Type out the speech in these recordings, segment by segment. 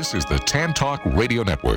This is the Tan Talk Radio Network.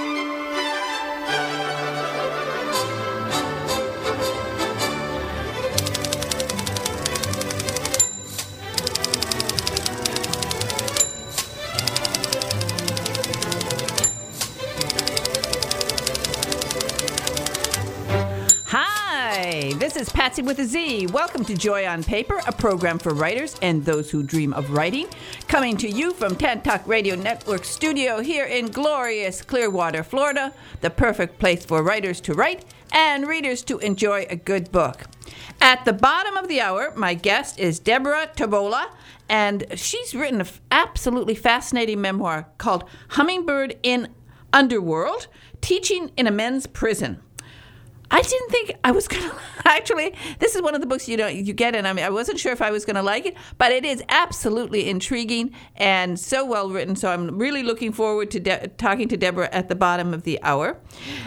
This is Patsy with a Z. Welcome to Joy on Paper, a program for writers and those who dream of writing. Coming to you from Tan Talk Radio Network studio here in glorious Clearwater, Florida, the perfect place for writers to write and readers to enjoy a good book. At the bottom of the hour, my guest is Deborah Tobola, and she's written an absolutely fascinating memoir called Hummingbird in Underworld, Teaching in a Men's Prison. I didn't think I was going to, actually, this is one of the books you get, and I wasn't sure if I was going to like it, but it is absolutely intriguing and so well written, so I'm really looking forward to talking to Deborah at the bottom of the hour.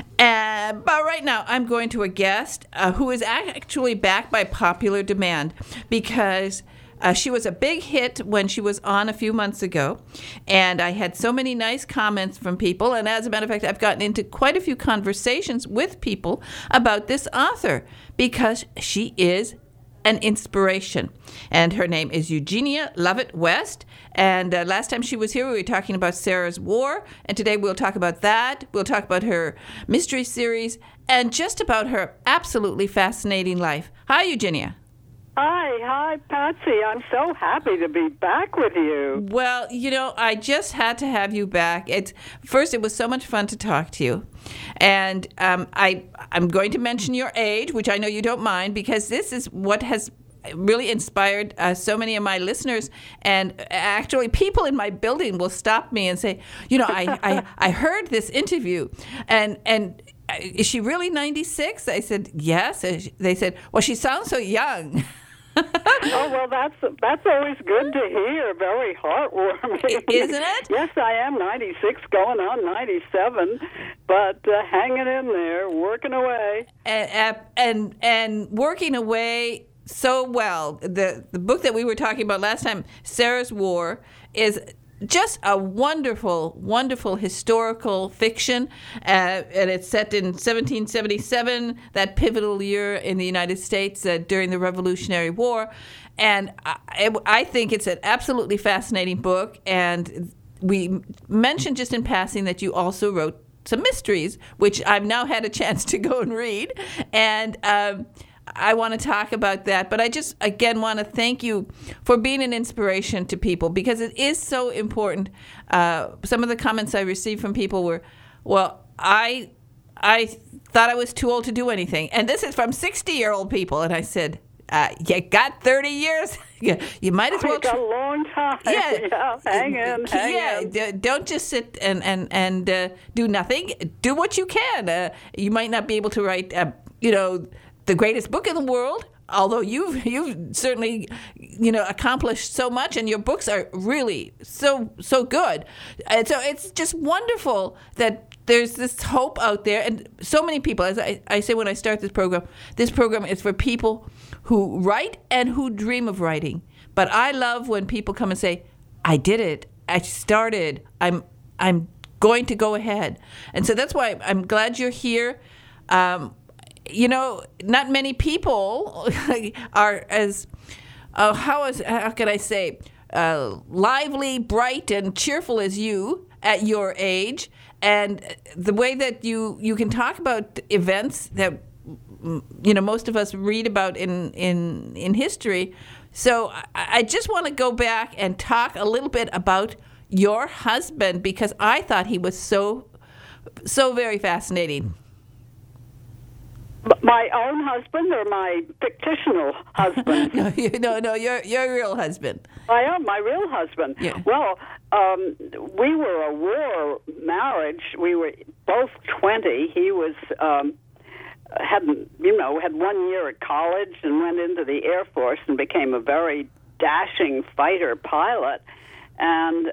But right now, I'm going to a guest who is actually back by popular demand because she was a big hit when she was on a few months ago, and I had so many nice comments from people, and as a matter of fact, I've gotten into quite a few conversations with people about this author because she is an inspiration. And her name is Eugenia Lovett West, and last time she was here, we were talking about Sarah's War, and today we'll talk about that. We'll talk about her mystery series and just about her absolutely fascinating life. Hi, Eugenia. Hi, Patsy. I'm so happy to be back with you. Well, I just had to have you back. First, it was so much fun to talk to you. And I'm going to mention your age, which I know you don't mind, because this is what has really inspired so many of my listeners. And actually, people in my building will stop me and say, I heard this interview, and is she really 96? I said, yes. They said, well, she sounds so young. Oh, well, that's always good to hear. Very heartwarming. Isn't it? Yes, I am 96, going on 97, but hanging in there, working away. And working away so well. The book that we were talking about last time, Sarah's War, is just a wonderful, wonderful historical fiction, and it's set in 1777, that pivotal year in the United States during the Revolutionary War. And I think it's an absolutely fascinating book. And we mentioned just in passing that you also wrote some mysteries, which I've now had a chance to go and read. And I want to talk about that, but I just, again, want to thank you for being an inspiration to people because it is so important. Some of the comments I received from people were, well, I thought I was too old to do anything. And this is from 60-year-old people. And I said, you got 30 years. You might as well. It's a long time. Yeah, hang in. Don't just sit and do nothing. Do what you can. You might not be able to write, the greatest book in the world, although you've certainly accomplished so much, and your books are really so good. And so it's just wonderful that there's this hope out there, and so many people, as I say when I start this program is for people who write and who dream of writing. But I love when people come and say, I did it, I started, I'm going to go ahead. And so that's why I'm glad you're here. Not many people are as, how can I say, lively, bright, and cheerful as you at your age. And the way that you can talk about events that, most of us read about in history. So I just want to go back and talk a little bit about your husband because I thought he was so very fascinating. My own husband or my fictional husband? No, your real husband. I am my real husband. Yeah. Well, we were a war marriage. We were both 20. He was had 1 year at college and went into the Air Force and became a very dashing fighter pilot. And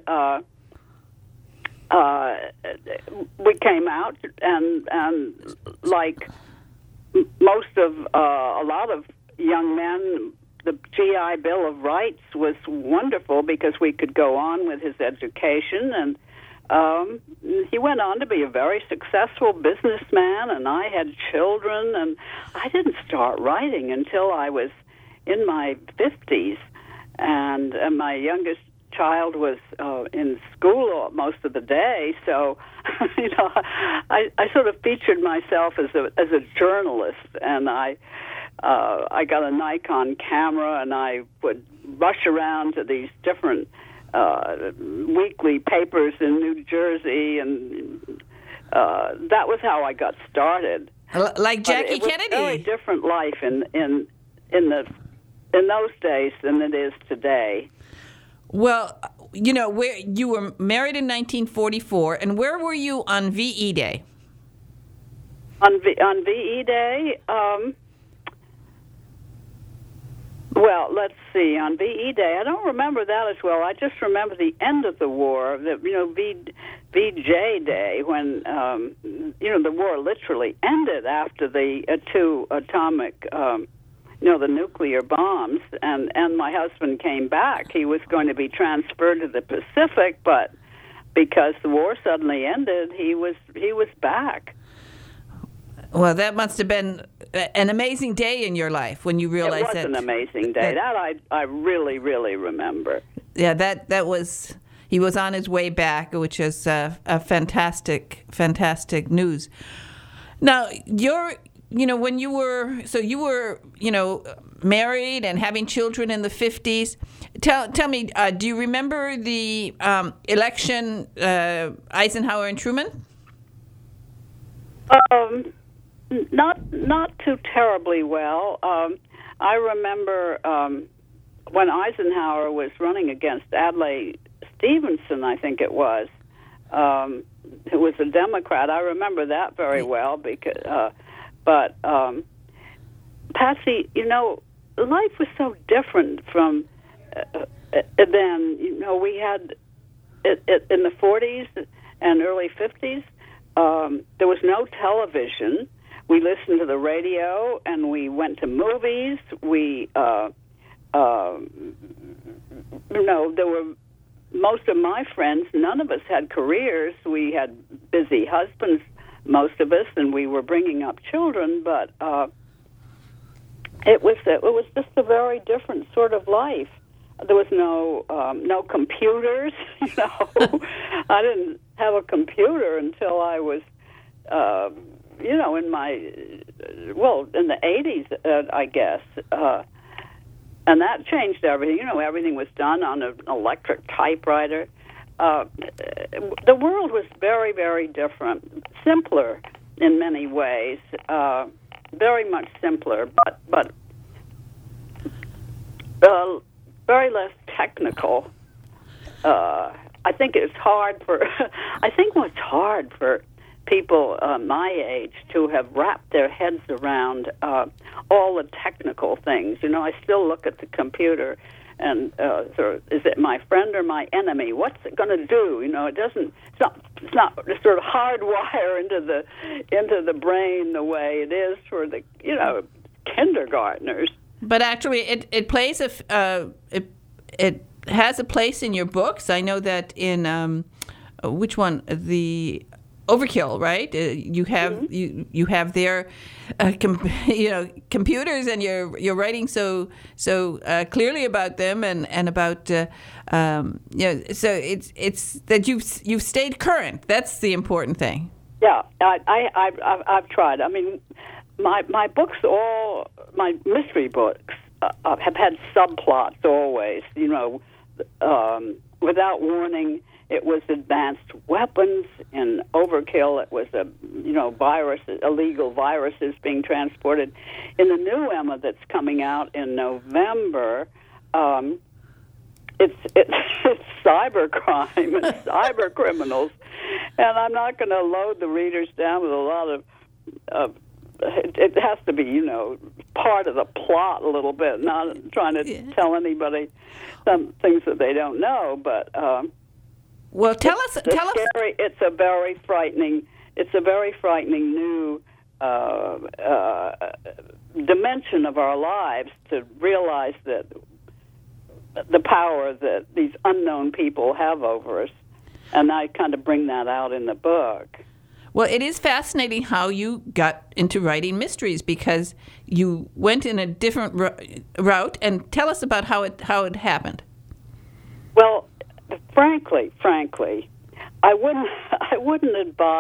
we came out and like most of a lot of young men, the GI Bill of Rights was wonderful because we could go on with his education, and he went on to be a very successful businessman, and I had children, and I didn't start writing until I was in my 50s, and my youngest child was in school most of the day, so I sort of featured myself as a journalist, and I got a Nikon camera, and I would rush around to these different weekly papers in New Jersey, and that was how I got started. Like Jackie Kennedy. It was a very different life in those days than it is today. Well, where you were married in 1944, and where were you on VE Day? On VE Day, well, let's see. On VE Day, I don't remember that as well. I just remember the end of the war, VJ Day, when the war literally ended after the two atomic. The nuclear bombs, and my husband came back. He was going to be transferred to the Pacific, but because the war suddenly ended, he was back. Well, that must have been an amazing day in your life when you realized that. It was an amazing day. That I really, really remember. Yeah, that was. He was on his way back, which is a fantastic news. Now, when you were married and having children in the 50s. Tell me, do you remember the election, Eisenhower and Truman? Not too terribly well. I remember when Eisenhower was running against Adlai Stevenson, I think it was, who was a Democrat. I remember that very well because. But, Patsy, life was so different from then. We had, in the 40s and early 50s, there was no television. We listened to the radio, and we went to movies. There were most of my friends, none of us had careers. We had busy husbands, most of us, and we were bringing up children, but it was just a very different sort of life. There was no computers. I didn't have a computer until I was, in the 80s, I guess, and that changed everything. Everything was done on an electric typewriter. The world was very, very different, simpler in many ways, very much simpler, but very less technical. I think it's hard for. I think what's hard for people my age to have wrapped their heads around all the technical things. I still look at the computer. And is it my friend or my enemy? What's it going to do? It doesn't. It's not sort of hardwire into the brain the way it is for the kindergartners. But actually, it plays it has a place in your books. I know that in which one, the Overkill, right? You have you have their computers, and you're writing so clearly about them and about so it's that you've stayed current. That's the important thing. Yeah, I've tried. I mean, my books, all my mystery books, have had subplots always. Without warning. It was advanced weapons. In Overkill, it was illegal viruses being transported. In the new Emma that's coming out in November, it's cybercrime and cyber criminals, and I'm not going to load the readers down with a lot of. It has to be, part of the plot a little bit. Not trying to tell anybody some things that they don't know, but. Well, tell us. It's a very frightening new dimension of our lives to realize that the power that these unknown people have over us. And I kind of bring that out in the book. Well, it is fascinating how you got into writing mysteries, because you went in a different route. And tell us about how it happened. Well, frankly, I wouldn't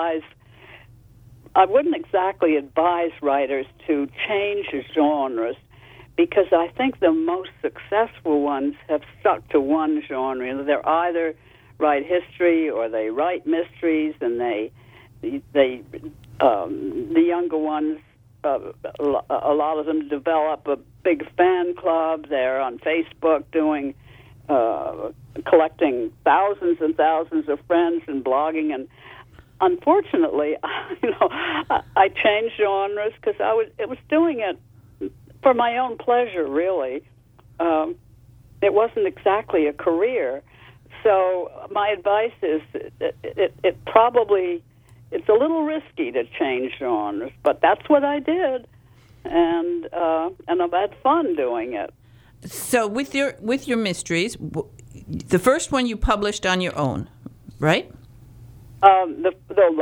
exactly advise writers to change genres, because I think the most successful ones have stuck to one genre. They're either write history or they write mysteries, and the younger ones, a lot of them develop a big fan club. They're on Facebook doing, collecting thousands and thousands of friends and blogging. And unfortunately, I changed genres because it was doing it for my own pleasure, really. It wasn't exactly a career. So my advice is it's a little risky to change genres, but that's what I did, and I've had fun doing it. So with your mysteries, the first one you published on your own, right? The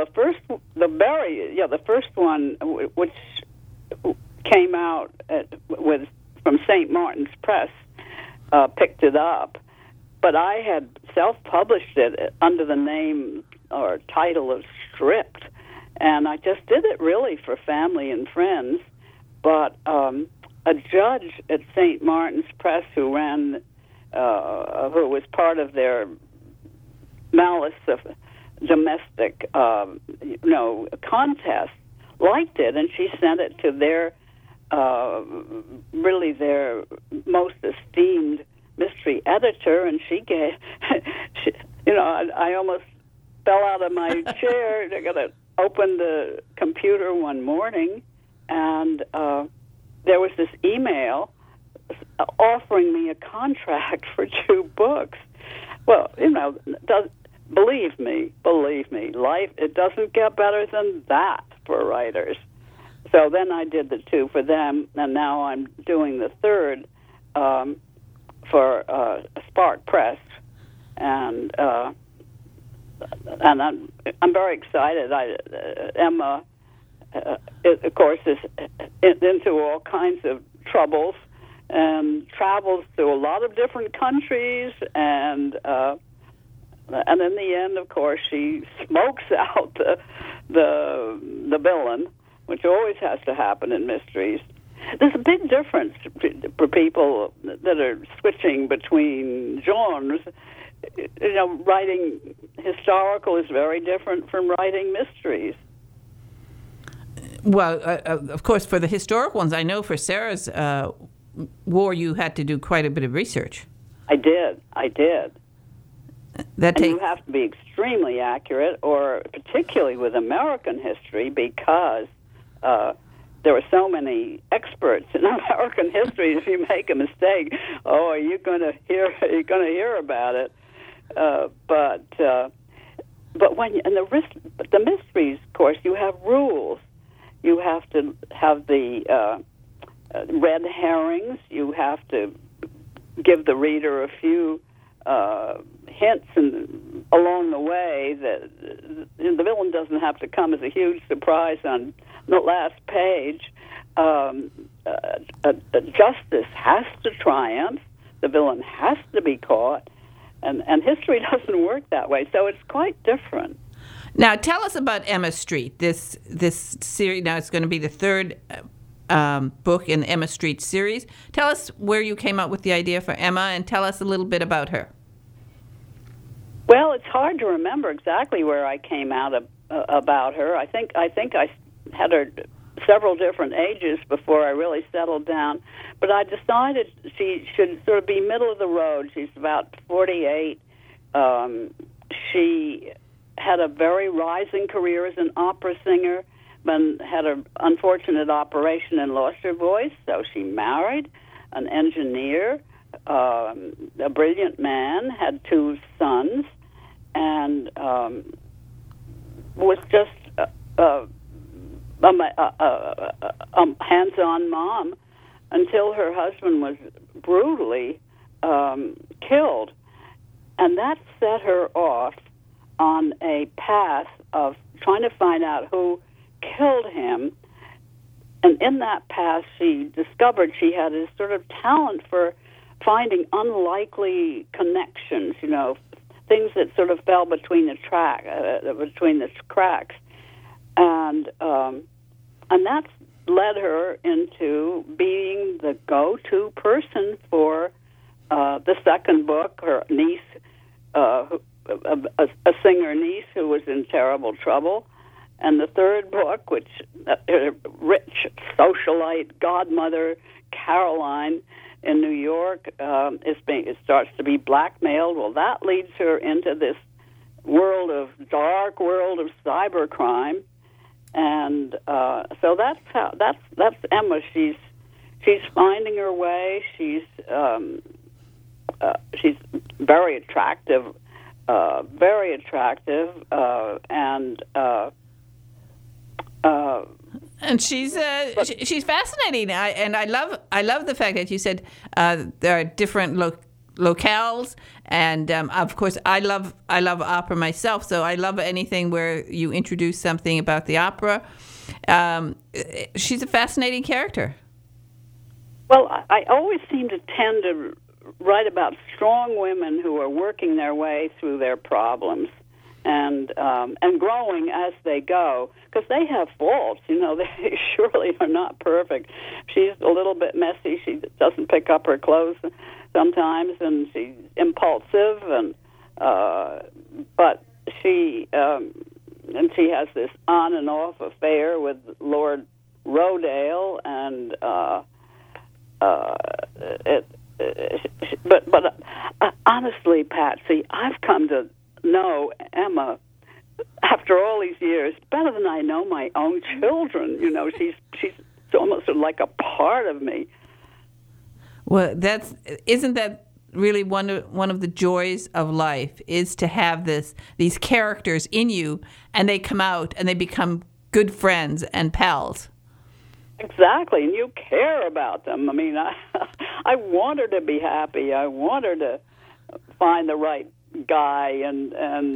first one, which came out from St. Martin's Press, picked it up, but I had self-published it under the name or title of Stripped, and I just did it really for family and friends. But a judge at St. Martin's Press who was part of their malice of domestic, contest, liked it, and she sent it to their most esteemed mystery editor, and she gave, I almost fell out of my chair. I got to open the computer one morning, and there was this email offering me a contract for 2 books. Well, believe me, life, it doesn't get better than that for writers. So then I did the 2 for them, and now I'm doing the 3rd for Spark Press, and I'm very excited. Emma, of course, is into all kinds of troubles and travels to a lot of different countries, and in the end, of course, she smokes out the villain, which always has to happen in mysteries. There's a big difference for people that are switching between genres. Writing historical is very different from writing mysteries. Well, of course, for the historical ones, I know for Sarah's war, you had to do quite a bit of research. I did. You have to be extremely accurate, or particularly with American history, because there are so many experts in American history. If you make a mistake, are you going to hear about it? But when the mysteries, of course, you have rules. You have to have the red herrings. You have to give the reader a few hints along the way that the villain doesn't have to come as a huge surprise on the last page. Justice has to triumph. The villain has to be caught. And history doesn't work that way, so it's quite different. Now, tell us about Emma Street. This series, now it's going to be the 3rd book in the Emma Street series. Tell us where you came up with the idea for Emma, and tell us a little bit about her. Well, it's hard to remember exactly where I came out about her. I think I had her several different ages before I really settled down. But I decided she should sort of be middle of the road. She's about 48. She had a very rising career as an opera singer, but had an unfortunate operation and lost her voice. So she married an engineer, a brilliant man, had 2 sons, and was just a hands-on mom until her husband was brutally killed. And that set her off on a path of trying to find out who killed him. And in that path, she discovered she had a sort of talent for finding unlikely connections, things that sort of fell between the cracks, and that's led her into being the go-to person for the second book. Her niece, a singer niece who was in terrible trouble, and the third book, which rich socialite godmother Caroline in New York it starts to be blackmailed. Well, that leads her into this dark world of cybercrime, and so that's Emma. She's finding her way. She's very attractive, and she's fascinating. I love the fact that you said there are different locales, and of course I love opera myself. So I love anything where you introduce something about the opera. She's a fascinating character. Well, I always seem to tend to write about strong women who are working their way through their problems and growing as they go, because they have faults. They surely are not perfect. She's a little bit messy. She doesn't pick up her clothes sometimes, and she's impulsive, but she has this on and off affair with Lord Rodale, and but honestly, Patsy, I've come to know Emma after all these years better than I know my own children. She's almost like a part of me. Well, isn't that really one of the joys of life, is to have these characters in you, and they come out and they become good friends and pals. Exactly, and you care about them. I mean, I want her to be happy. I want her to find the right guy, and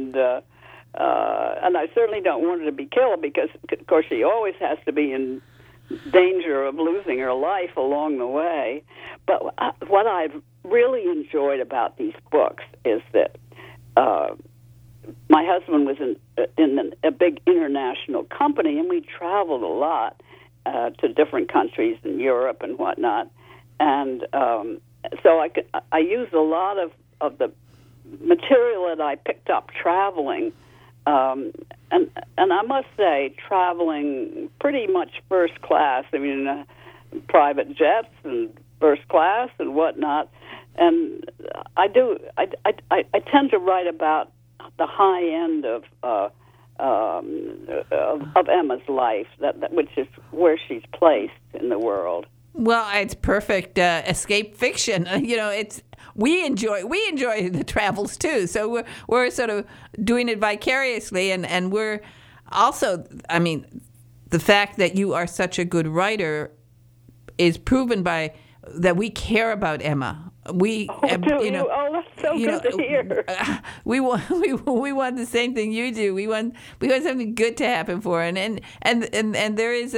I certainly don't want her to be killed, because, of course, she always has to be in danger of losing her life along the way. But what I've really enjoyed about these books is that my husband was in a big international company, and we traveled a lot to different countries in Europe and whatnot. And so I used a lot of the material that I picked up traveling, and I must say, traveling pretty much first class. I mean, private jets and first class and whatnot. And I tend to write about the high end of Emma's life, which is where she's placed in the world. Well, it's perfect escape fiction. We enjoy the travels too. So we're sort of doing it vicariously, and we're also, I mean, the fact that you are such a good writer is proven by that we care about Emma. We, that's so good to hear. We want the same thing you do. We want something good to happen for her, and there is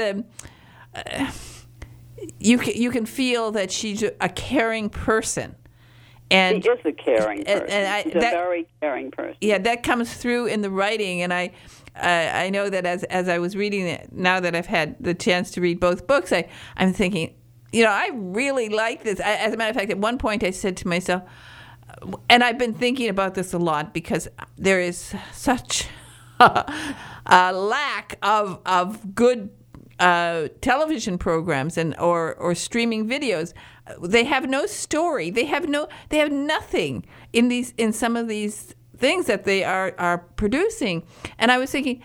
you can feel that she's a caring person. And she is a caring person. She's a very caring person. Yeah, that comes through in the writing, and I know that as I was reading it, now that I've had the chance to read both books, I'm thinking, I really like this. As a matter of fact, at one point I said to myself, and I've been thinking about this a lot, because there is such a lack of good television programs or streaming videos. They have no story. They have nothing in some of these things that they are producing. And I was thinking,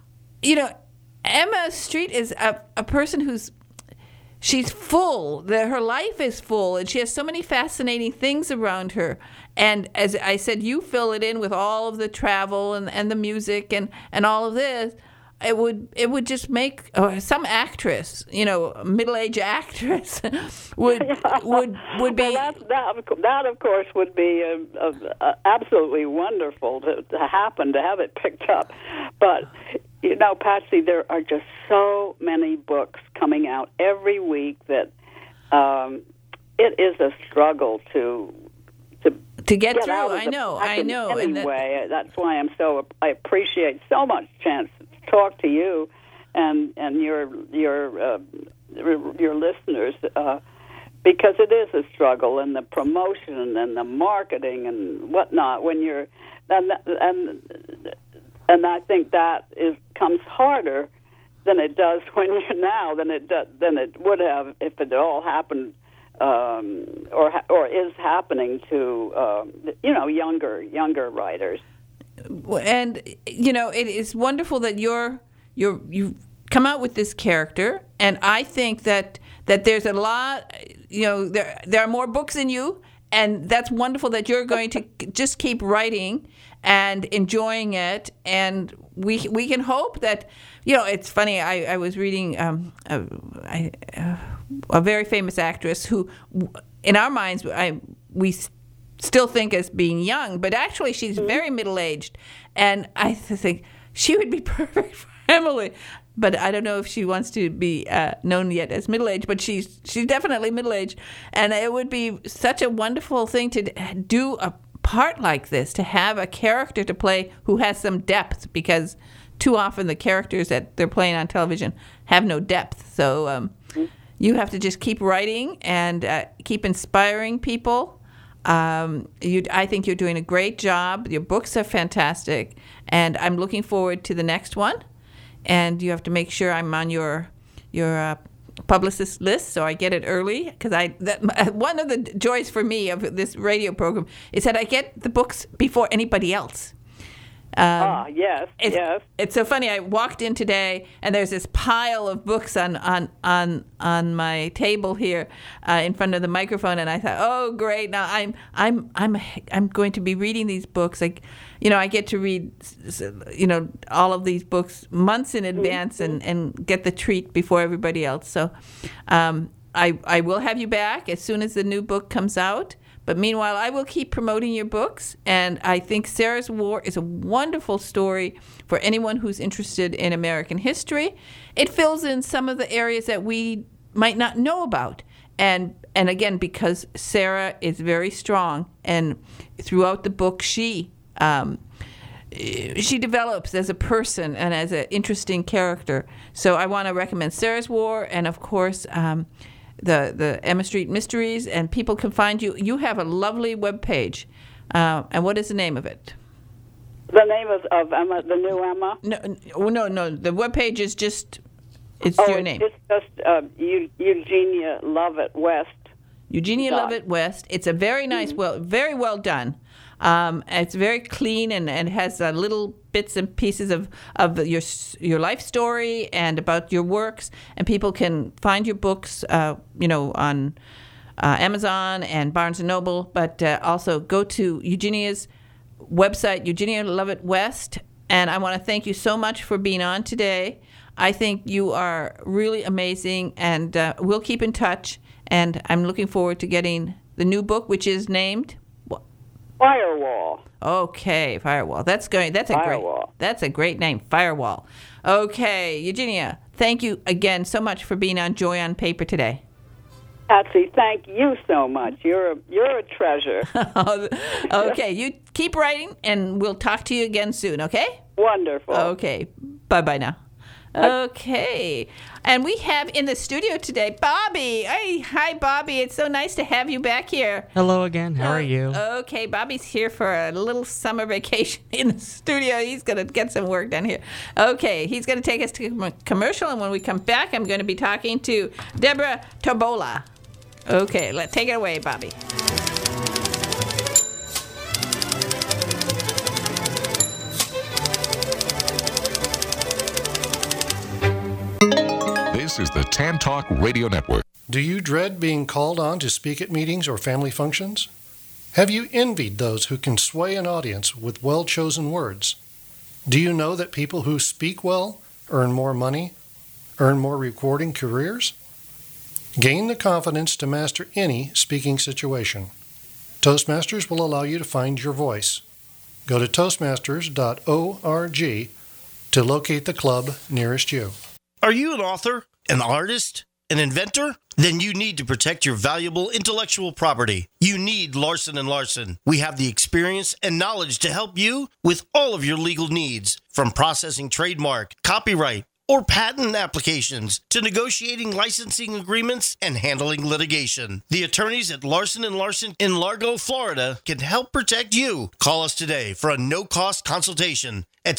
Emma Street is a person she's full. Her life is full, and she has so many fascinating things around her. And as I said, you fill it in with all of the travel and the music and all of this. it would just make some actress, middle-aged actress, would be. Well, that of course would be absolutely wonderful to happen, to have it picked up. But Patsy, there are just so many books coming out every week that it is a struggle to get through. I know. Anyway, that's why I appreciate so much chance to talk to you and your listeners, because it is a struggle, and the promotion and the marketing and whatnot. When you're and I think that comes harder than it does when you're now than it would have if it all happened. Or is happening to younger writers. And it is wonderful that you've come out with this character, and I think that there's a lot. There are more books in you, and that's wonderful that you're going to just keep writing and enjoying it. And we can hope that it's funny. I was reading a very famous actress who, in our minds, we still think as being young, but actually she's very middle-aged. And I think she would be perfect for Emily. But I don't know if she wants to be known yet as middle-aged, but she's definitely middle-aged. And it would be such a wonderful thing to do a part like this, to have a character to play who has some depth, because too often the characters that they're playing on television have no depth. So you have to just keep writing and keep inspiring people. I think you're doing a great job. Your books are fantastic, and I'm looking forward to the next one. And you have to make sure I'm on your publicist list, so I get it early. Because one of the joys for me of this radio program is that I get the books before anybody else. Yes. It's so funny. I walked in today, and there's this pile of books on my table here in front of the microphone, and I thought, oh, great! Now I'm going to be reading these books. I get to read, all of these books months in advance, and get the treat before everybody else. So, I will have you back as soon as the new book comes out. But meanwhile, I will keep promoting your books, and I think Sarah's War is a wonderful story for anyone who's interested in American history. It fills in some of the areas that we might not know about. And again, because Sarah is very strong, and throughout the book, she develops as a person and as an interesting character. So I want to recommend Sarah's War, and of course, the Emma Street Mysteries, and people can find you. You have a lovely webpage. And what is the name of it? The name of Emma, the new Emma? No. The webpage is just, your name. It's just Eugenia Lovett West. Eugenia Lovett West. It's a very nice, very well done. It's very clean, and has little bits and pieces of your life story and about your works. And people can find your books, on Amazon and Barnes & Noble. But also go to Eugenia's website, Eugenia Lovett West. And I want to thank you so much for being on today. I think you are really amazing, and we'll keep in touch. And I'm looking forward to getting the new book, which is named Firewall. Okay, Firewall. That's a great name, Firewall. Okay, Eugenia, thank you again so much for being on Joy on Paper today. Patsy, thank you so much. You're a treasure. Okay, you keep writing, and we'll talk to you again soon, okay? Wonderful. Okay, bye-bye now. Okay, and we have in the studio today Bobby. Hey, hi, Bobby. It's so nice to have you back here. Hello again. How are you? Okay, Bobby's here for a little summer vacation in the studio. He's going to get some work done here. Okay, he's going to take us to commercial, and when we come back, I'm going to be talking to Deborah Tobola. Okay, let's take it away, Bobby. This is the Tan Talk Radio Network. Do you dread being called on to speak at meetings or family functions? Have you envied those who can sway an audience with well-chosen words? Do you know that people who speak well earn more money, earn more rewarding careers? Gain the confidence to master any speaking situation. Toastmasters will allow you to find your voice. Go to toastmasters.org to locate the club nearest you. Are you an author, an artist, an inventor? Then you need to protect your valuable intellectual property. You need Larson & Larson. We have the experience and knowledge to help you with all of your legal needs, from processing trademark, copyright, or patent applications to negotiating licensing agreements and handling litigation. The attorneys at Larson & Larson in Largo, Florida can help protect you. Call us today for a no-cost consultation at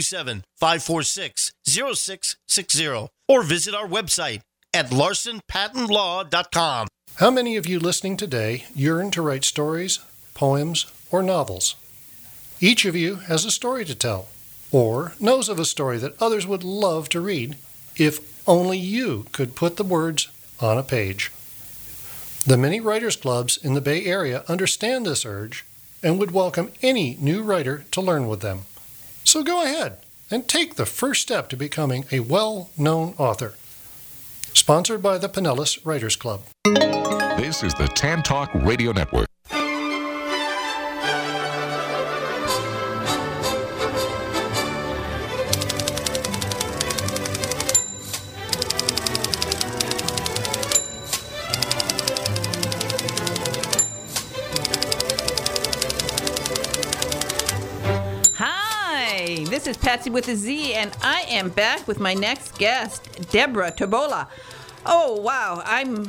727-546-0660 or visit our website at larsonpatentlaw.com. How many of you listening today yearn to write stories, poems, or novels? Each of you has a story to tell, or knows of a story that others would love to read if only you could put the words on a page. The many writers' clubs in the Bay Area understand this urge and would welcome any new writer to learn with them. So go ahead and take the first step to becoming a well-known author. Sponsored by the Pinellas Writers Club. This is the Tan Talk Radio Network. This is Patsy with a Z, and I am back with my next guest, Deborah Tobola. Oh, wow.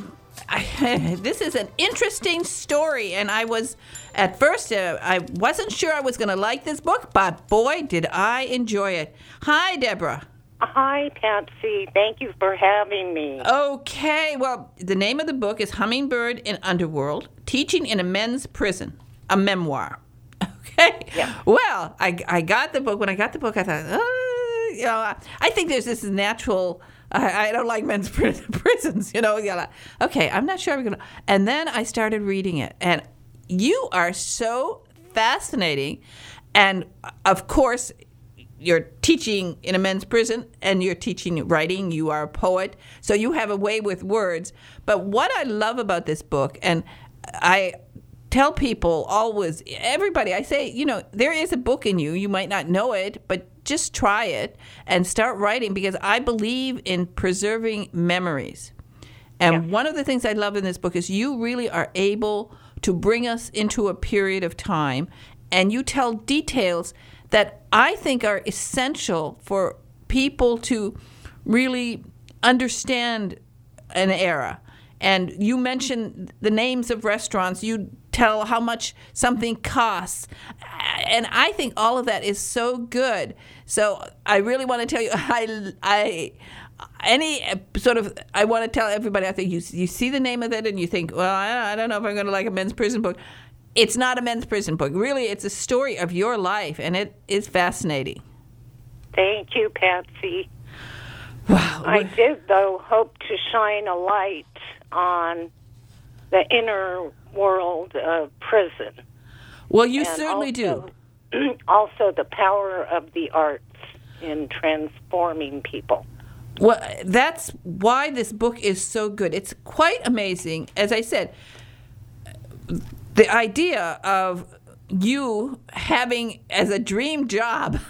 This is an interesting story, and I was, at first, I wasn't sure I was going to like this book, but boy, did I enjoy it. Hi, Deborah. Hi, Patsy. Thank you for having me. Okay, well, the name of the book is Hummingbird in Underworld, Teaching in a Men's Prison, a memoir. Okay. Yeah. Well, I got the book. When I got the book, I thought, I think there's this natural. I don't like men's prisons. Okay, I'm not sure I'm gonna. And then I started reading it, and you are so fascinating. And of course, you're teaching in a men's prison, and you're teaching writing. You are a poet, so you have a way with words. But what I love about this book, and I tell people always, everybody, I say, there is a book in you. You might not know it, but just try it and start writing, because I believe in preserving memories. And one of the things I love in this book is you really are able to bring us into a period of time, and you tell details that I think are essential for people to really understand an era. And you mentioned the names of restaurants. You tell how much something costs. And I think all of that is so good. So I really want to tell you, I want to tell everybody, I think you see the name of it and you think, well, I don't know if I'm going to like a men's prison book. It's not a men's prison book. Really, it's a story of your life, and it is fascinating. Thank you, Patsy. Wow. I did, though, hope to shine a light on the inner world of prison. Well, you certainly do. Also, the power of the arts in transforming people. Well, that's why this book is so good. It's quite amazing. As I said, the idea of you having as a dream job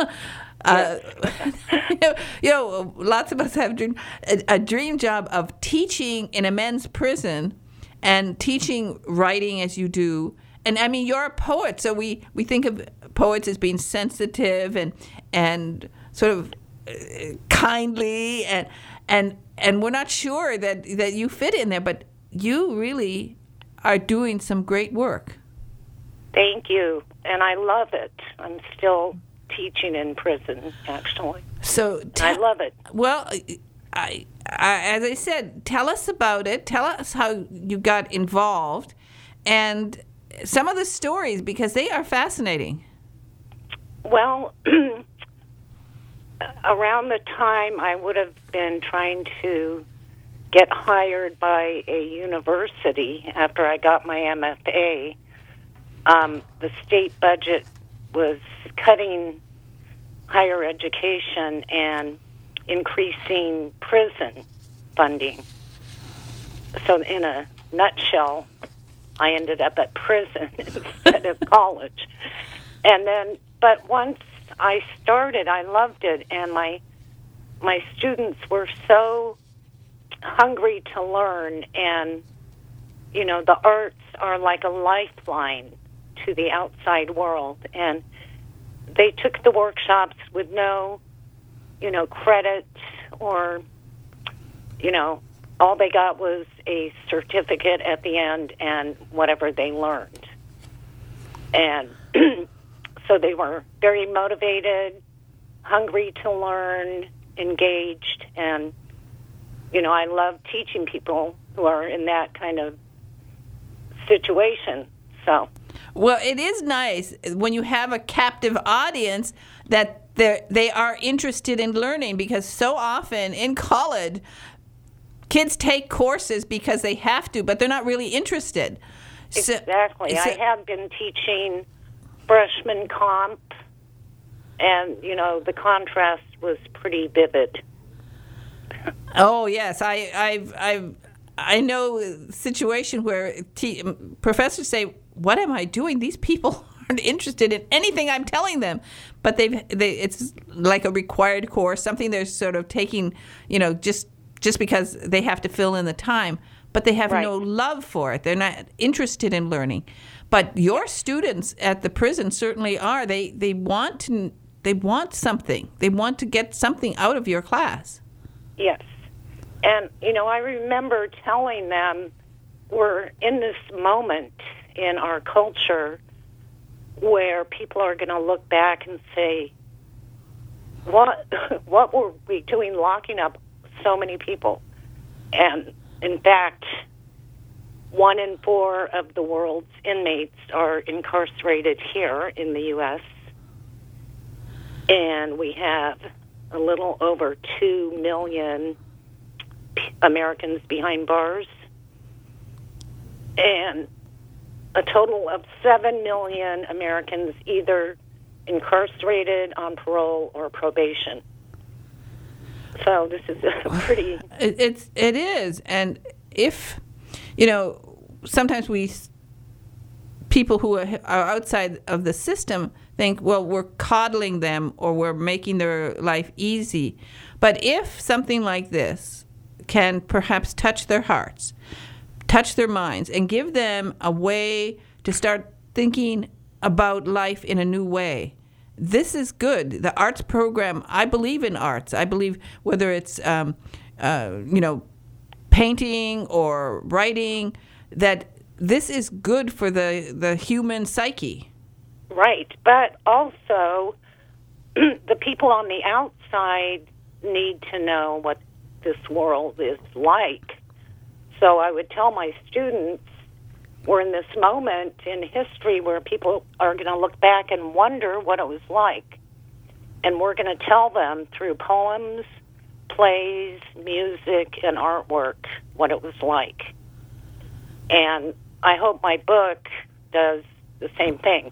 lots of us have a dream job of teaching in a men's prison and teaching writing as you do. And I mean, you're a poet, so we think of poets as being sensitive and sort of kindly, and we're not sure that you fit in there, but you really are doing some great work. Thank you, and I love it. I'm still teaching in prison, actually. So I love it. Well, I, as I said, tell us about it. Tell us how you got involved, and some of the stories, because they are fascinating. Well, around the time I would have been trying to get hired by a university after I got my MFA, the state budget was cutting higher education, and increasing prison funding. So in a nutshell, I ended up at prison instead of college. And then, but once I started, I loved it, and my students were so hungry to learn, and, you know, the arts are like a lifeline to the outside world, and they took the workshops with no, you know, credit or, you know, all they got was a certificate at the end and whatever they learned. And so they were very motivated, hungry to learn, engaged, and, you know, I love teaching people who are in that kind of situation. So, well, it is nice when you have a captive audience that they are interested in learning, because so often in college, kids take courses because they have to, but they're not really interested. Exactly. I have been teaching freshman comp, and, you know, the contrast was pretty vivid. Oh, yes. I know a situation where professors say, what am I doing? These people aren't interested in anything I'm telling them. But it's like a required course, something they're sort of taking, you know, just because they have to fill in the time. But they have no love for it. They're not interested in learning. But your students at the prison certainly are. They want something. They want to get something out of your class. Yes. And, you know, I remember telling them we're in this moment in our culture where people are going to look back and say, what were we doing locking up so many people? And, in fact, 1 in 4 of the world's inmates are incarcerated here in the U.S., and we have a little over 2 million Americans behind bars, and a total of 7 million Americans either incarcerated on parole or probation. So this is a pretty... It is. And if, you know, sometimes people who are outside of the system think, well, we're coddling them or we're making their life easy. But if something like this can perhaps touch their hearts, touch their minds, and give them a way to start thinking about life in a new way, this is good. The arts program, I believe in arts. I believe whether it's, you know, painting or writing, that this is good for the human psyche. Right, but also the people on the outside need to know what this world is like. So I would tell my students, we're in this moment in history where people are going to look back and wonder what it was like. And we're going to tell them through poems, plays, music, and artwork what it was like. And I hope my book does the same thing.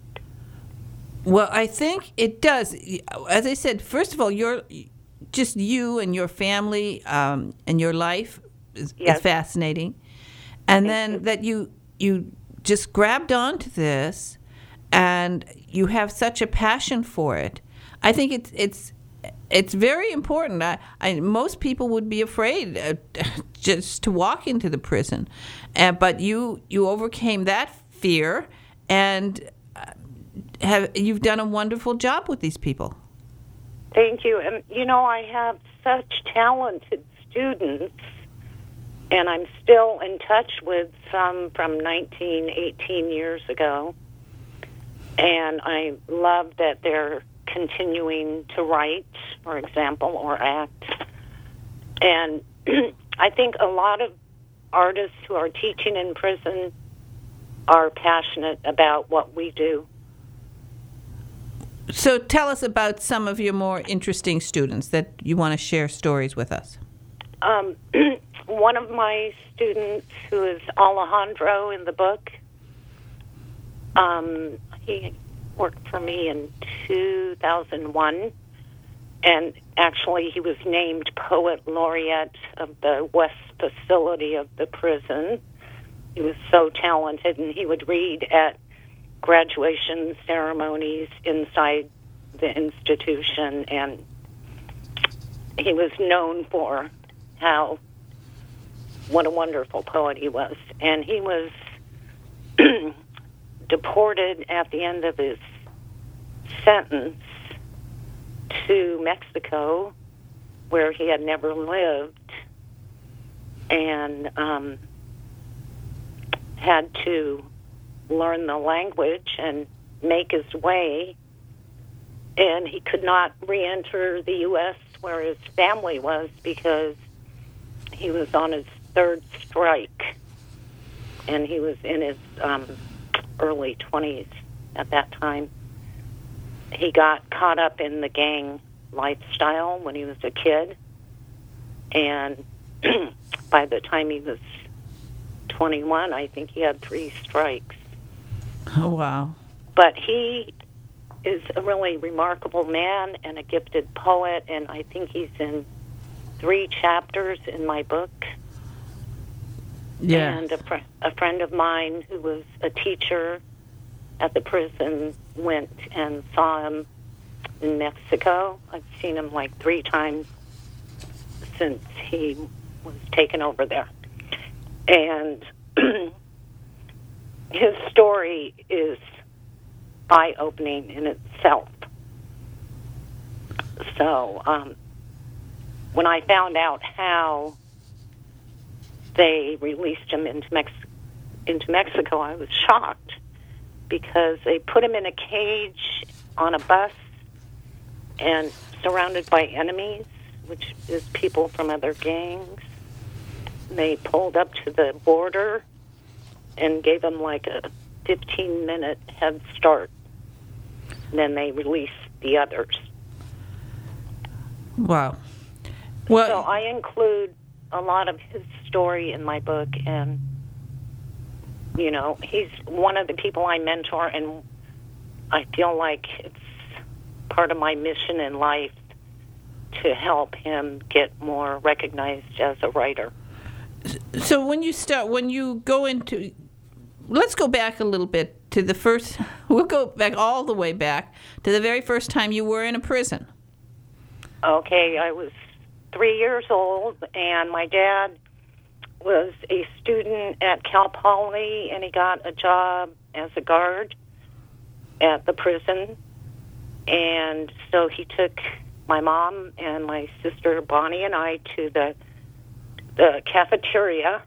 Well, I think it does. As I said, first of all, just you and your family and your life is fascinating. And then that you just grabbed onto this and you have such a passion for it. I think it's very important. Most people would be afraid just to walk into the prison. But you overcame that fear, and you've done a wonderful job with these people. Thank you. And, you know, I have such talented students, and I'm still in touch with some from 18 years ago. And I love that they're continuing to write, for example, or act. And I think a lot of artists who are teaching in prison are passionate about what we do. So tell us about some of your more interesting students that you want to share stories with us. One of my students, who is Alejandro in the book, he worked for me in 2001, And actually, he was named Poet Laureate of the West facility of the prison. He was so talented, and he would read at graduation ceremonies inside the institution, and he was known for what a wonderful poet he was. And he was deported at the end of his sentence to Mexico, where he had never lived, and had to learn the language and make his way. And he could not re-enter the U.S. where his family was because he was on his third strike, and he was in his early 20s at that time. He got caught up in the gang lifestyle when he was a kid, and by the time he was 21, I think he had 3 strikes. Oh, wow. But he is a really remarkable man and a gifted poet, and I think he's in 3 chapters in my book. Yeah. And a friend of mine who was a teacher at the prison went and saw him in Mexico. I've seen him like 3 times since he was taken over there. And his story is eye-opening in itself. So when I found out how they released him into Mexico, I was shocked, because they put him in a cage on a bus and surrounded by enemies, which is people from other gangs. They pulled up to the border and gave him like a 15-minute head start. And then they released the others. Wow. Well, So I include a lot of his story in my book, and you know, he's one of the people I mentor, and I feel like it's part of my mission in life to help him get more recognized as a writer. so when you go into, let's go back a little bit to the first, we'll go back all the way back to the very first time you were in a prison. Okay, I was 3 years old, and my dad was a student at Cal Poly, and he got a job as a guard at the prison. And so he took my mom and my sister Bonnie and I to the cafeteria.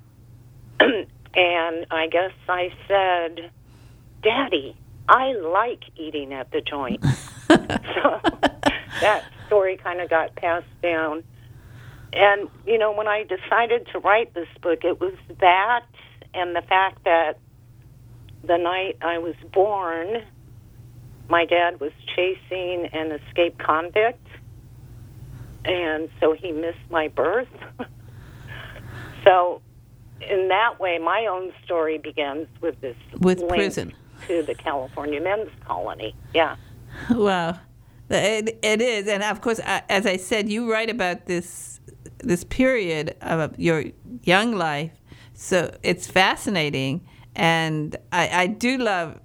And I guess I said, "Daddy, I like eating at the joint." So that story kind of got passed down. And, you know, when I decided to write this book, it was that and the fact that the night I was born, my dad was chasing an escaped convict, and so he missed my birth. So in that way, my own story begins with this With link prison. to the California Men's Colony. Yeah. Wow. It is. And of course, as I said, you write about this period of your young life. So it's fascinating. And I do love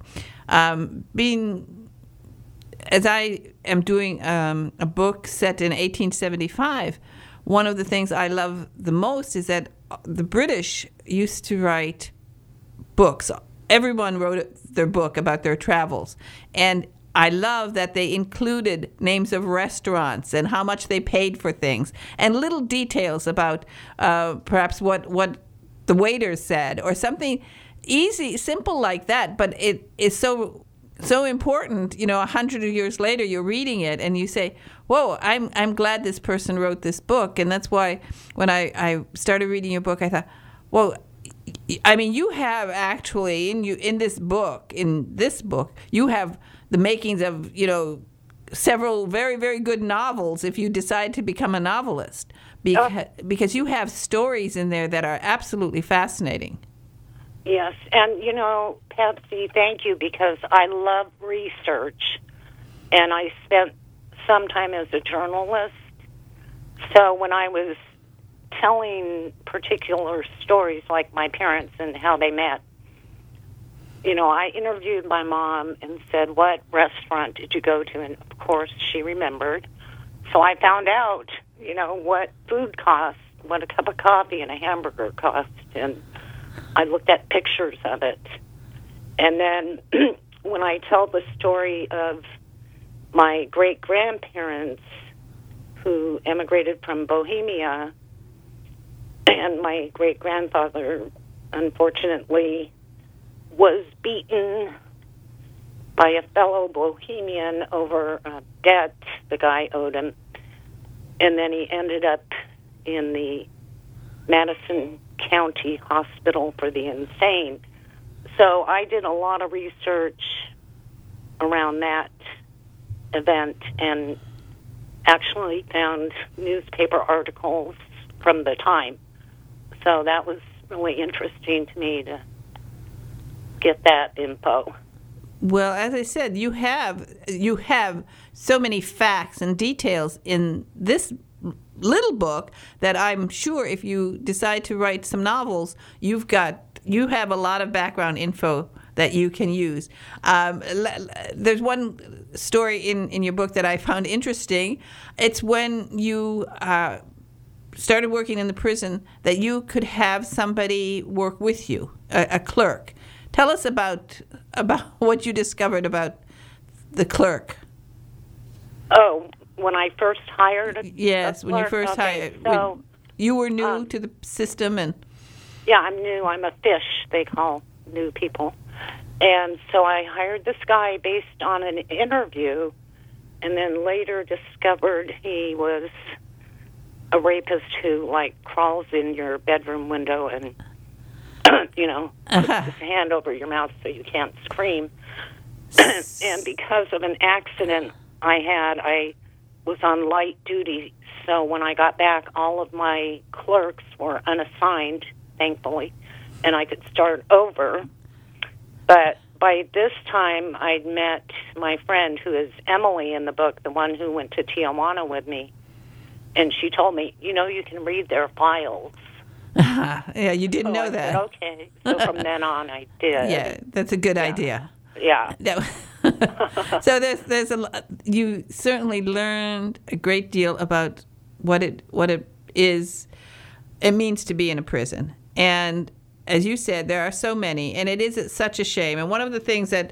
being, as I am doing a book set in 1875, one of the things I love the most is that the British used to write books. Everyone wrote their book about their travels. And I love that they included names of restaurants and how much they paid for things and little details about perhaps what the waiter said or something easy, simple like that. But it is so important. You know, 100 years later, you're reading it and you say, "Whoa, I'm glad this person wrote this book." And that's why when I started reading your book, I thought, well, I mean, you have actually in this book, you have the makings of, you know, several very, very good novels if you decide to become a novelist, because you have stories in there that are absolutely fascinating. Yes, and you know, Patsy, thank you, because I love research, and I spent some time as a journalist. So when I was telling particular stories, like my parents and how they met, I interviewed my mom and said, what restaurant did you go to? And, of course, she remembered. So I found out, what food cost, what a cup of coffee and a hamburger cost, and I looked at pictures of it. And then when I tell the story of my great-grandparents who emigrated from Bohemia, and my great-grandfather, unfortunately, was beaten by a fellow Bohemian over a debt the guy owed him, and then he ended up in the Madison County Hospital for the Insane. So I did a lot of research around that event and actually found newspaper articles from the time. So that was really interesting to me to get that info. Well, as I said, you have so many facts and details in this little book that I'm sure if you decide to write some novels, you have a lot of background info that you can use. There's one story in your book that I found interesting. It's when you started working in the prison that you could have somebody work with you, a clerk. Tell us about what you discovered about the clerk. Oh, when I first hired Yes, when you first hired. So, you were new to the system, and yeah, I'm new. I'm a fish, they call new people. And so I hired this guy based on an interview, and then later discovered he was a rapist who, crawls in your bedroom window and puts his hand over your mouth so you can't scream. And because of an accident I was on light duty, so when I got back, all of my clerks were unassigned, thankfully, and I could start over. But by this time, I'd met my friend, who is Emily in the book, the one who went to Tijuana with me, and she told me, you can read their files. Yeah, you didn't know that. Said, okay. So from then on, I did. Yeah, that's a good idea. Yeah. So there's a lot. You certainly learned a great deal about what it means to be in a prison. And as you said, there are so many, and it is such a shame. And one of the things that,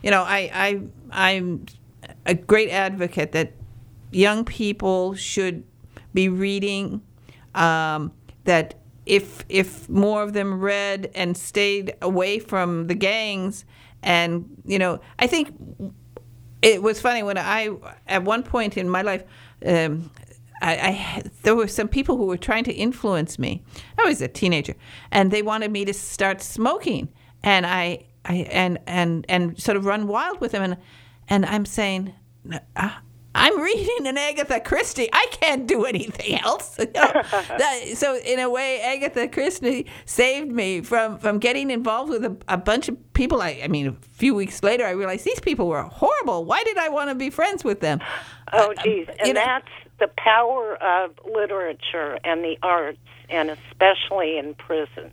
I'm a great advocate that young people should be reading, that if more of them read and stayed away from the gangs, and I think it was funny when at one point in my life, there were some people who were trying to influence me. I was a teenager, and they wanted me to start smoking, and I sort of run wild with them, and I'm saying, I'm reading an Agatha Christie. I can't do anything else. So in a way, Agatha Christie saved me from getting involved with a bunch of people. I mean, a few weeks later, I realized these people were horrible. Why did I want to be friends with them? Oh, geez. And that's the power of literature and the arts, and especially in prison.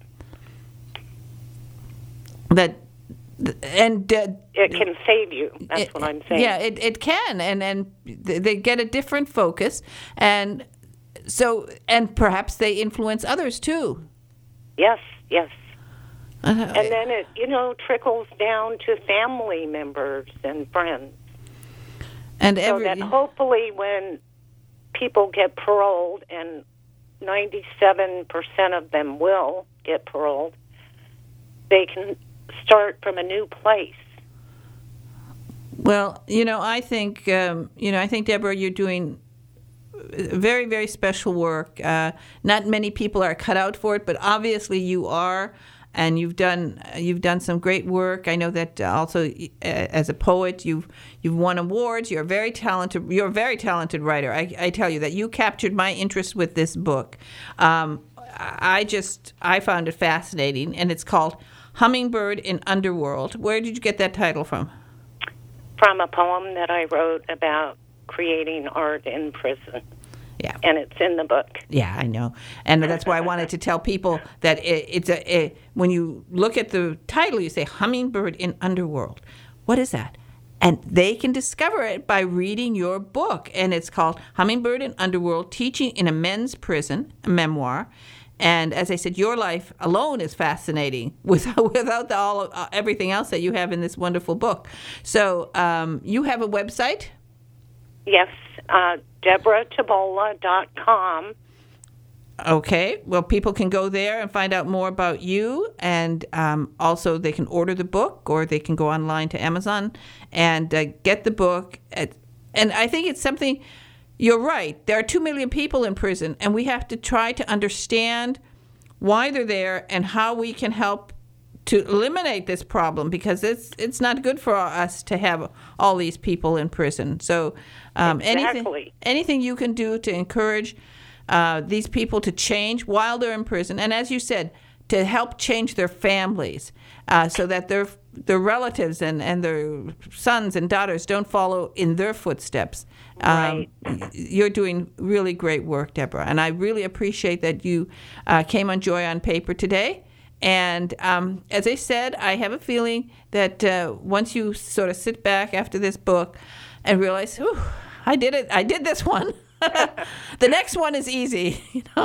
It can save you. That's what I'm saying. Yeah, it can, and they get a different focus, and perhaps they influence others too. Yes. And then it trickles down to family members and friends, and so that hopefully when people get paroled, and 97% of them will get paroled, they can start from a new place. Well, I think Deborah, you're doing very, very special work. Not many people are cut out for it, but obviously you are, and you've done some great work. I know that also as a poet, you've won awards. You're a very talented writer. I tell you that you captured my interest with this book. I found it fascinating, and it's called Hummingbird in Underworld. Where did you get that title from? From a poem that I wrote about creating art in prison. Yeah. And it's in the book. Yeah, I know. And that's why I wanted to tell people that when you look at the title, you say Hummingbird in Underworld. What is that? And they can discover it by reading your book. And it's called Hummingbird in Underworld, Teaching in a Men's Prison, a memoir. And as I said, your life alone is fascinating without everything else that you have in this wonderful book. So you have a website? Yes, DeborahTabola.com. Okay. Well, people can go there and find out more about you. And also they can order the book, or they can go online to Amazon and get the book. And I think it's something... You're right. There are 2 million people in prison, and we have to try to understand why they're there and how we can help to eliminate this problem, because it's not good for us to have all these people in prison. So anything you can do to encourage these people to change while they're in prison, and as you said, to help change their families so that their relatives and their sons and daughters don't follow in their footsteps. Right. You're doing really great work, Deborah, and I really appreciate that you came on Joy on Paper today. And as I said, I have a feeling that once you sort of sit back after this book and realize, I did it. I did this one. The next one is easy,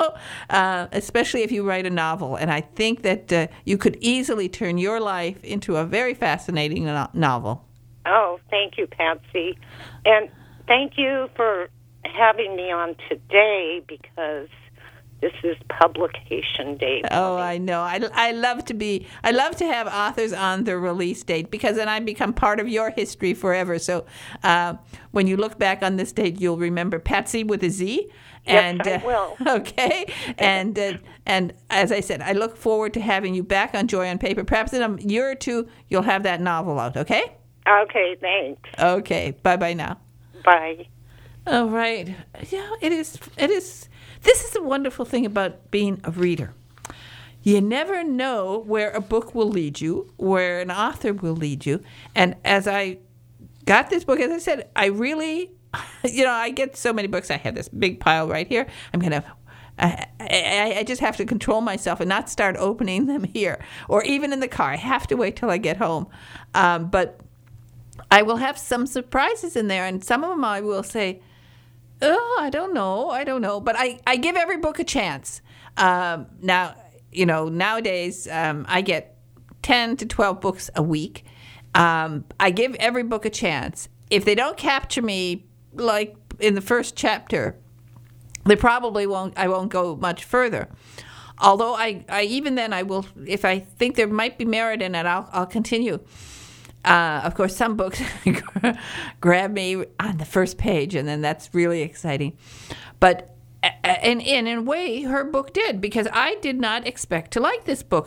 especially if you write a novel. And I think that you could easily turn your life into a very fascinating novel. Oh, thank you, Patsy. And thank you for having me on today, because this is publication day. Oh, I know. I love to have authors on their release date, because then I become part of your history forever. So when you look back on this date, you'll remember Patsy with a Z. Yes, I will. Okay. And as I said, I look forward to having you back on Joy on Paper. Perhaps in a year or two, you'll have that novel out, okay? Okay, thanks. Okay. Bye-bye now. Bye. All right. Yeah, it is. This is the wonderful thing about being a reader. You never know where a book will lead you, where an author will lead you. And as I got this book, as I said, I really, I get so many books. I have this big pile right here. I just have to control myself and not start opening them here or even in the car. I have to wait till I get home. But I will have some surprises in there, and some of them I will say, I don't know. But I give every book a chance. Now, nowadays I get 10 to 12 books a week. I give every book a chance. If they don't capture me, like in the first chapter, they probably won't. I won't go much further. Although I even then I will, if I think there might be merit in it, I'll continue. Of course, some books grab me on the first page, and then that's really exciting. But in a way, her book did, because I did not expect to like this book.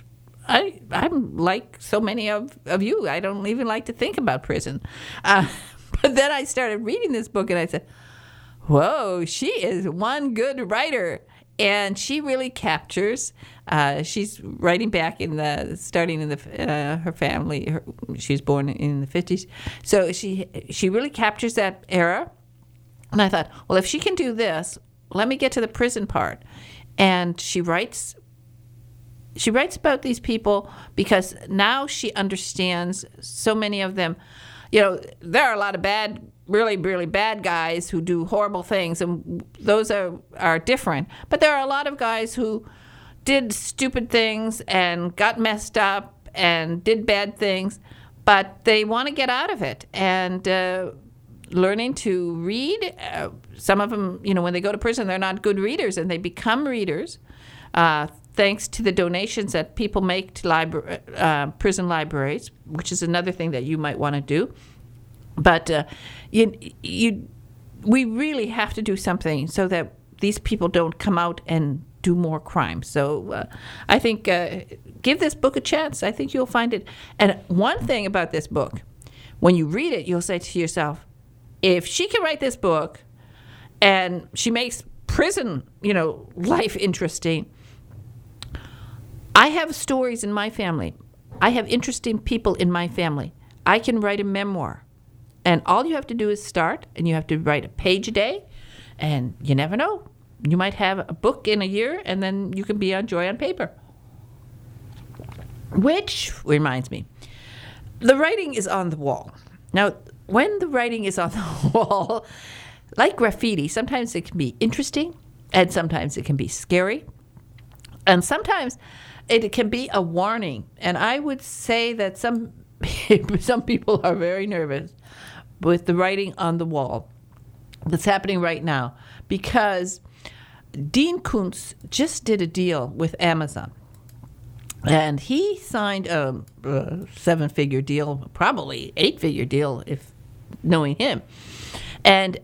I'm like so many of you. I don't even like to think about prison. But then I started reading this book, and I said, whoa, she is one good writer. And she really captures. She's writing back starting in her family. She was born in the 50s, so she really captures that era. And I thought, well, if she can do this, let me get to the prison part. And she writes about these people because now she understands so many of them. There are a lot of really, really bad guys who do horrible things, and those are different. But there are a lot of guys who did stupid things and got messed up and did bad things, but they want to get out of it. And learning to read, some of them, when they go to prison, they're not good readers, and they become readers thanks to the donations that people make to prison libraries, which is another thing that you might want to do. But we really have to do something so that these people don't come out and do more crime. So I think give this book a chance. I think you'll find it. And one thing about this book, when you read it, you'll say to yourself, if she can write this book and she makes prison, life interesting, I have stories in my family. I have interesting people in my family. I can write a memoir. And all you have to do is start, and you have to write a page a day, and you never know. You might have a book in a year, and then you can be on Joy on Paper. Which reminds me, the writing is on the wall. Now, when the writing is on the wall, like graffiti, sometimes it can be interesting, and sometimes it can be scary, and sometimes it can be a warning. And I would say that some people are very nervous with the writing on the wall that's happening right now, because Dean Koontz just did a deal with Amazon. And he signed a 7-figure deal, probably 8-figure deal, if knowing him. And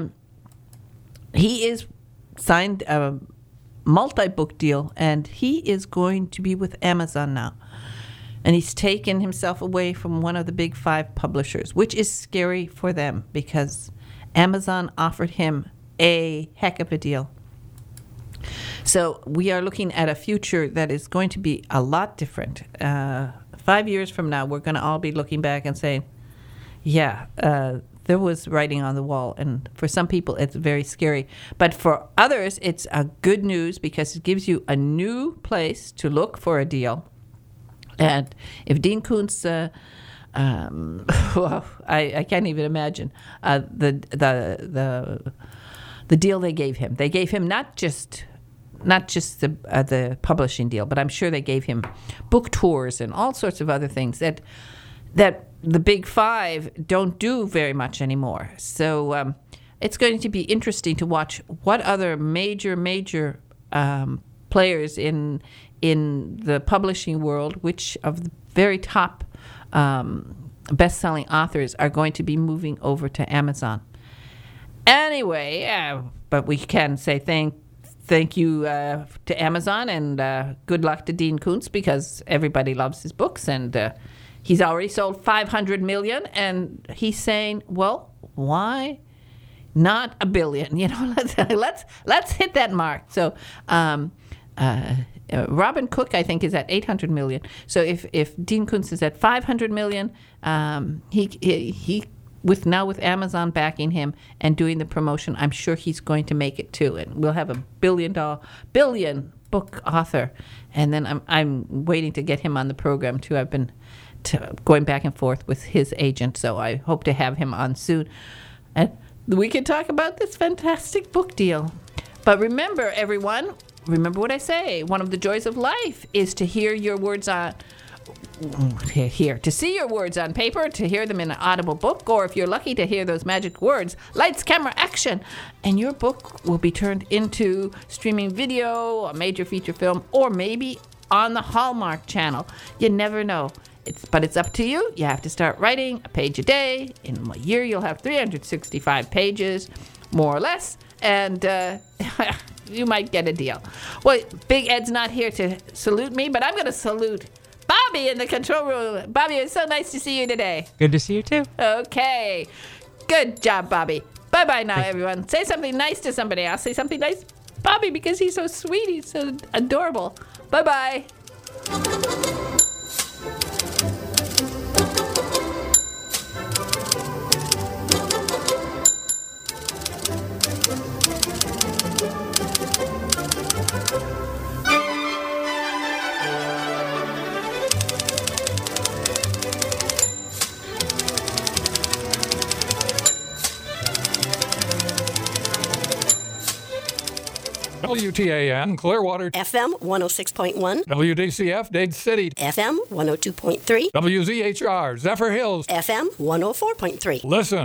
he is signed a multi-book deal, and he is going to be with Amazon now. And he's taken himself away from one of the big 5 publishers, which is scary for them because Amazon offered him a heck of a deal. So we are looking at a future that is going to be a lot different. 5 years from now, we're going to all be looking back and saying, yeah, there was writing on the wall. And for some people, it's very scary. But for others, it's a good news because it gives you a new place to look for a deal. And if Dean Koontz, well, I can't even imagine the deal they gave him. They gave him not just the publishing deal, but I'm sure they gave him book tours and all sorts of other things that the big 5 don't do very much anymore. So it's going to be interesting to watch what other major players in the publishing world, which of the very top best-selling authors are going to be moving over to Amazon. Anyway, but we can say thank you to Amazon, and good luck to Dean Koontz, because everybody loves his books, and he's already sold 500 million, and he's saying, well, why not $1 billion? You know, let's hit that mark. So Robin Cook, I think, is at 800 million. So if Dean Koontz is at 500 million, he with Amazon backing him and doing the promotion, I'm sure he's going to make it too, and we'll have a billion book author. And then I'm waiting to get him on the program too. I've been going back and forth with his agent, so I hope to have him on soon, and we can talk about this fantastic book deal. But remember, everyone, remember what I say. One of the joys of life is to hear your words to see your words on paper, to hear them in an audible book, or if you're lucky to hear those magic words, lights, camera, action, and your book will be turned into streaming video, a major feature film, or maybe on the Hallmark Channel. You never know. But it's up to you. You have to start writing a page a day. In a year, you'll have 365 pages, more or less, and you might get a deal. Well, Big Ed's not here to salute me, but I'm going to salute Bobby in the control room. Bobby, it's so nice to see you today. Good to see you, too. Okay. Good job, Bobby. Bye-bye now, everyone. Say something nice to somebody else. Say something nice, Bobby, because he's so sweet. He's so adorable. Bye-bye. WTAN, Clearwater. FM 106.1. WDCF, Dade City. FM 102.3. WZHR, Zephyr Hills. FM 104.3. Listen.